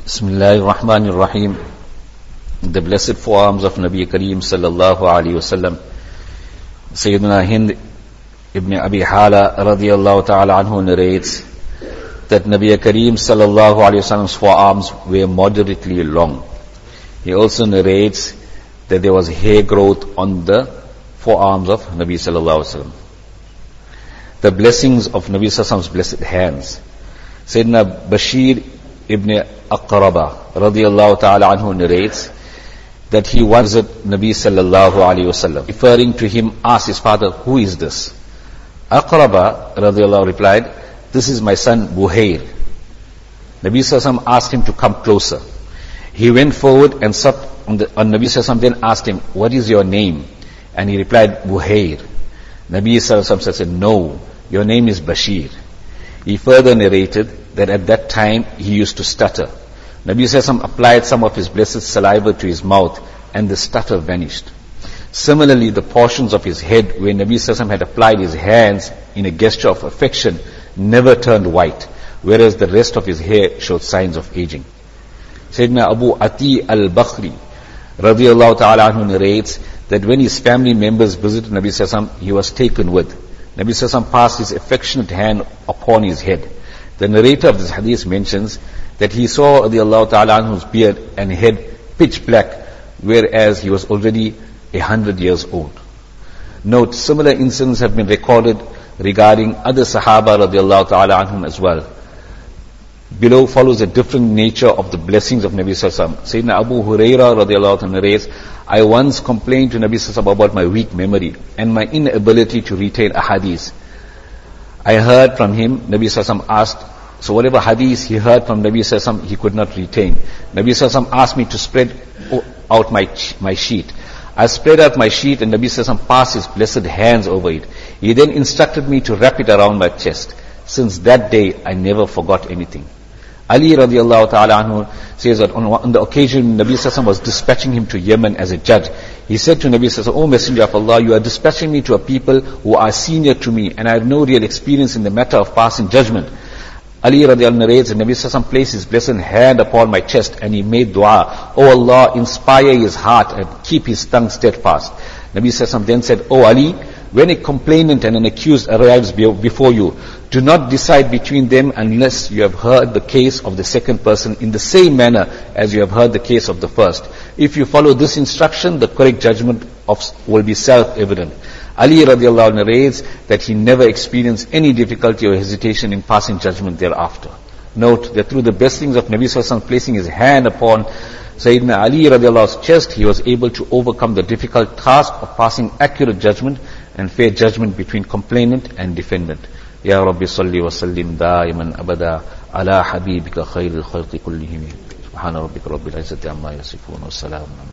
Bismillahir Rahmanir Rahim. The blessed forearms of Nabi Kareem sallallahu alayhi wasallam. Sayyidina Hind ibn Abi Hala radiyallahu ta'ala anhu narrates that Nabi Kareem sallallahu alayhi wasallam's forearms were moderately long. He also narrates that there was hair growth on the forearms of Nabi sallallahu alayhi wasallam. The blessings of Nabi sallallahu alayhi wasallam's blessed hands. Sayyidina Bashir ibn Aqraba radiyallahu ta'ala anhu narrates that he once visited Nabi sallallahu alayhi wasallam. Referring to him, asked his father, "Who is this?" Aqraba radiyallahu replied, "This is my son Buhair." Nabi sallallahu alayhi wasallam asked him to come closer. He went forward and sat on Nabi sallallahu alayhi wasallam, then asked him, "What is your name?" And he replied, "Buhair." Nabi sallallahu alayhi wasallam said, "No, your name is Bashir." He further narrated that at that time he used to stutter. Nabi sallallahu alaihi wasallam applied some of his blessed saliva to his mouth and the stutter vanished. Similarly, the portions of his head where Nabi sallallahu alaihi wasallam had applied his hands in a gesture of affection never turned white, whereas the rest of his hair showed signs of aging. Sayyidina Abu Ati al-Bakhri radiyallahu ta'ala anhu narrates that when his family members visited Nabi sallallahu alaihi wasallam, he was taken with. Nabi sallallahu alaihi wasallam passed his affectionate hand upon his head. The narrator of this hadith mentions that he saw radiallahu ta'ala anhu's beard and head pitch black, whereas he was already 100 years old. Note, similar incidents have been recorded regarding other Sahaba radiallahu ta'ala anhum as well. Below follows a different nature of the blessings of Nabi sallallahu alaihi wasallam. Sayyidina Abu Huraira radiallahu ta'ala narrates, "I once complained to Nabi sallallahu alaihi wasallam about my weak memory and my inability to retain a hadith. I heard from him," Nabi sallallahu alaihi wasallam asked, so whatever hadith he heard from Nabi sallallahu alaihi wasallam, he could not retain. Nabi sallallahu alaihi wasallam asked me to spread out my sheet. I spread out my sheet and Nabi sallallahu alaihi wasallam passed his blessed hands over it. He then instructed me to wrap it around my chest. Since that day, I never forgot anything. Ali radiallahu ta'ala anhu says that on the occasion Nabi sallallahu alaihi wasallam was dispatching him to Yemen as a judge, he said to Nabi sallallahu alaihi wasallam, "O Messenger of Allah, you are dispatching me to a people who are senior to me and I have no real experience in the matter of passing judgment." Ali radiallahu narrates that Nabi sallallahu alaihi wasallam placed his blessed hand upon my chest and he made dua, "O Allah, inspire his heart and keep his tongue steadfast." Nabi sallallahu alaihi wasallam then said, "O Ali, when a complainant and an accused arrives before you, do not decide between them unless you have heard the case of the second person in the same manner as you have heard the case of the first. If you follow this instruction, the correct judgment will be self-evident." Ali radiallahu narrates that he never experienced any difficulty or hesitation in passing judgment thereafter. Note that through the blessings of Nabi sallallahu alaihi wasallam placing his hand upon Sayyidina Ali radiallahu anhu's chest, he was able to overcome the difficult task of passing accurate judgment and fair judgment between complainant and defendant. Ya Rabbi salli wa sallim daiman abada ala habibika khairil khalqi kullihim. Subhana rabbika rabbil izzati amma yasifun wa salamun